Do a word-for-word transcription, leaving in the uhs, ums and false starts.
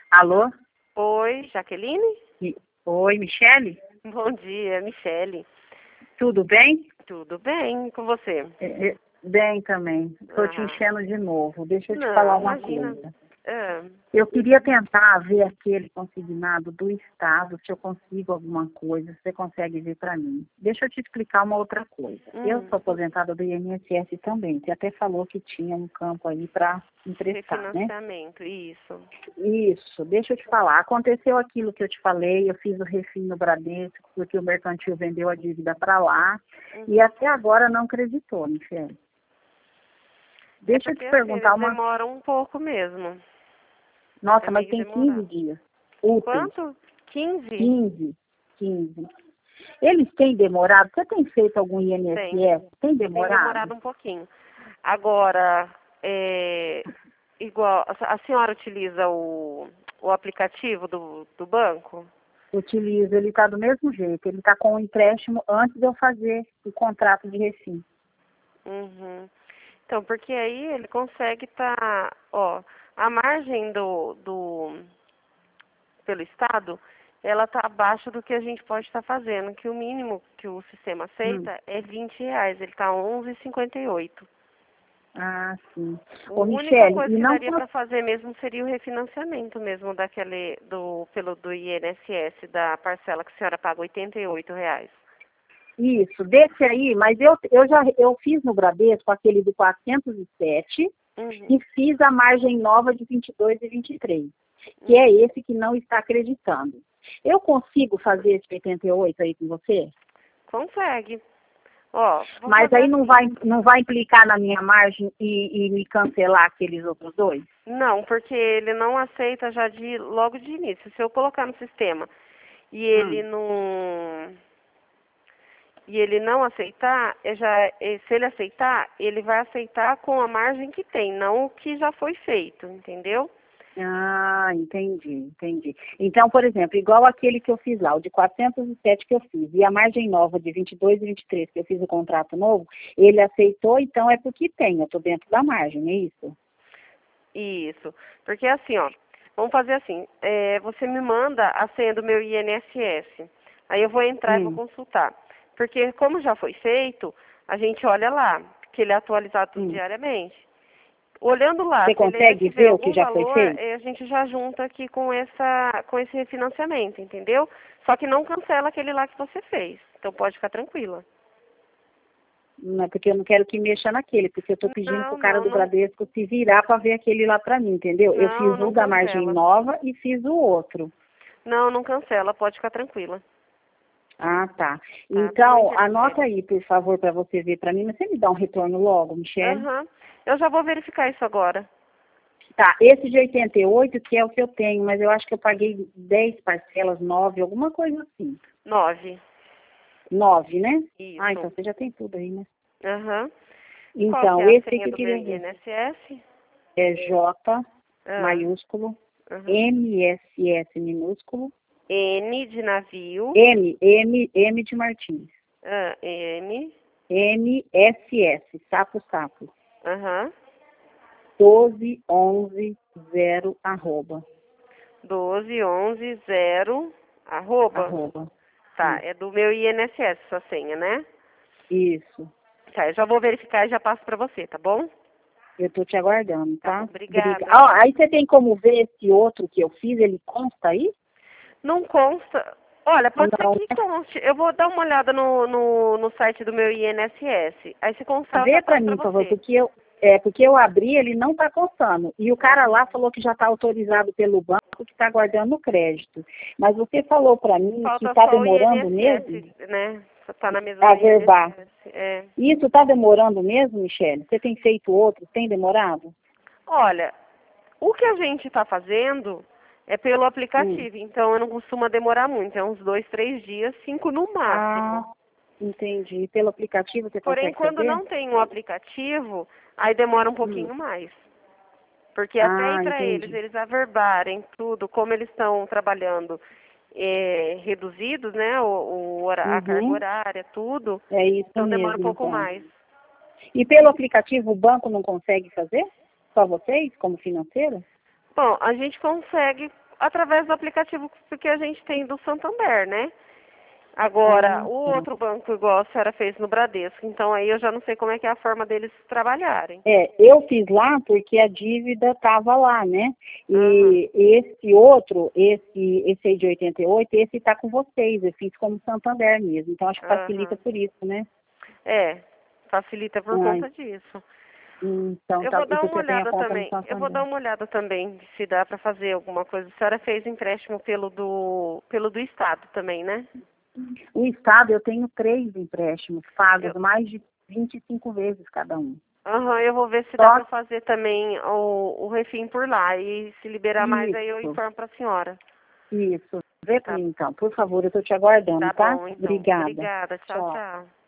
Alô? Oi, Jaqueline? Mi- Oi, Michele? Bom dia, Michele. Tudo bem? Tudo bem e com você? É, é, bem também. Estou te Ah, enchendo de novo. Deixa eu te falar não, uma imagina. coisa. Ah, Eu queria tentar ver aquele consignado do Estado, se eu consigo alguma coisa, se você consegue ver para mim. Deixa eu te explicar uma outra coisa. Eu hum, sou aposentada do I N S S também. Você até falou que tinha um campo aí para emprestar, né? refinanciamento, isso. Isso, deixa eu te falar. Aconteceu aquilo que eu te falei, eu fiz o refim no Bradesco, porque o mercantil vendeu a dívida para lá, e Uhum. até agora não acreditou, Michele. É Deixa eu porque te assim, perguntar eles uma... demoram um pouco mesmo. Nossa, É mas meio tem quinze demorado. dias úteis. Quanto? quinze? quinze, quinze. Eles têm demorado? Você tem feito algum Tem. I N S S? Tem Tem demorado? demorado um pouquinho. Agora, é, igual, a a senhora utiliza o, o aplicativo do, do banco? Utilizo, ele está do mesmo jeito. Ele está com o empréstimo antes de eu fazer o contrato de refim. Uhum. Então, porque aí ele consegue estar, ó, a margem do, do, pelo Estado, ela está abaixo do que a gente pode estar fazendo, que o mínimo que o sistema Hum. aceita é vinte reais, ele está onze e cinquenta e oito. Ah, sim. A Ô, única Michele, coisa e que não daria para fazer mesmo seria o refinanciamento mesmo daquele, do, pelo do I N S S, da parcela que a senhora paga oitenta e oito reais. Isso, desse aí, mas eu, eu já eu fiz no Bradesco aquele do quatrocentos e sete Uhum, e fiz a margem nova de vinte e dois e vinte e três, que é uhum. esse que não está acreditando. Eu consigo fazer esse oitenta e oito aí com você? Consegue. Ó, vou Mas fazer aí não assim. vai, não vai implicar na minha margem e, e me cancelar aqueles outros dois? Não, porque ele não aceita já de logo de início. Se eu colocar no sistema e ele Hum. não e ele não aceitar, é já é, se ele aceitar, ele vai aceitar com a margem que tem, não o que já foi feito, entendeu? Ah, entendi, entendi. Então, por exemplo, igual aquele que eu fiz lá, o de quatrocentos e sete que eu fiz, e a margem nova de vinte e dois e vinte e três que eu fiz o contrato novo, ele aceitou, então é porque tem, eu estou dentro da margem, é isso? Isso. Porque assim, ó, vamos fazer assim, é, você me manda a senha do meu I N S S. Aí eu vou entrar e vou Hum, consultar. Porque como já foi feito, a gente olha lá, que ele é atualizado tudo hum. diariamente. Olhando lá, Você se ele ainda consegue tiver ver o que algum já foi valor, feito? eh, a gente já junta aqui com essa, com esse refinanciamento, entendeu? Só que não cancela aquele lá que você fez. Então pode ficar tranquila. Não é porque eu não quero que mexa naquele, porque eu estou pedindo pro Não, cara não, do não, Bradesco se virar para ver aquele lá para mim, entendeu? Eu não, fiz o não da margem cancela. nova e fiz o outro. Não, não cancela, pode ficar tranquila. Ah, tá. Tá? Tudo bem, Então, anota Michele? aí, por favor, para você ver para mim. Mas você me dá um retorno logo, Michele? Aham. Eu já vou verificar isso agora. Tá, esse de oitenta e oito, que é o que eu tenho, mas eu acho que eu paguei dez parcelas, nove, alguma coisa assim. Nove. Nove, né? Ah, então Isso. você já tem tudo aí, né? Aham. E qual que Então, é a esse aí senha que eu do meu queria ver. I N S S? É J, Ah, maiúsculo, aham. M S S minúsculo, N de navio. M, M, M de Martins. Ah, M. M S S, sapo, sapo. Aham. doze onze zero, arroba. doze, onze, zero, arroba. Arroba. Tá, Isso. é do meu I N S S essa senha, né? Isso. Tá, eu já vou verificar e já passo pra você, tá bom? Eu tô te aguardando, Tá bom, tá? Briga. obrigada. Ah, aí você tem como ver esse outro que eu fiz, ele consta aí? Não consta. Olha, pode ser Não, que conste. Eu vou dar uma olhada no, no, no site do meu I N S S. Aí se constar, eu já vê pra passo pra mim, por favor, você. porque eu, é, porque eu abri, ele não tá constando. E o cara Uhum. lá falou que já tá autorizado pelo banco, que tá guardando o crédito. Mas você falou pra mim que Falta tá só o demorando mesmo I N S S, né? Só tá na mesma a verbar. I N S S. É. Isso tá demorando mesmo, Michele? Você tem feito outro? Tem demorado? Olha, o que a gente está fazendo é pelo Hum. aplicativo, então eu não costuma demorar muito, é uns dois, três dias, cinco no Ah, máximo. entendi. Pelo aplicativo você Porém, consegue quando fazer? não tem um aplicativo, aí demora um Hum. pouquinho mais. Porque até aí Ah, para eles, entendi. eles averbarem tudo, como eles estão trabalhando é, reduzidos, né, o, o hora- a carga Uhum. horária, tudo, É isso então demora um mesmo, pouco então. mais. E pelo aplicativo o banco não consegue fazer? Só vocês, como financeiro? Bom, a gente consegue, através do aplicativo que a gente tem do Santander, né? Agora, Ah, o tá. outro banco, igual a senhora fez no Bradesco, então aí eu já não sei como é que é a forma deles trabalharem. É, eu fiz lá porque a dívida estava lá, né? Aham, E esse outro, esse, esse aí de oitenta e oito, esse está com vocês. Eu fiz como Santander mesmo. Então acho que facilita aham. por isso, né? É, facilita por Ai, conta disso. então Eu tá. vou E dar uma você tem a olhada conta no também. Eu vou Santander. dar uma olhada também se dá para fazer alguma coisa. A senhora fez empréstimo pelo do pelo do estado também, né? O Estado, eu tenho três empréstimos pagos, Eu, mais de vinte e cinco vezes cada um. aham, eu vou ver se dá Só para fazer também o, o refim por lá e se liberar mais aí eu isso, informo para a senhora. isso. Vê pra Tá, mim então, por favor, eu estou te aguardando, tá tá? bom, então. Obrigada. Obrigada. Tchau, Tchau. tchau.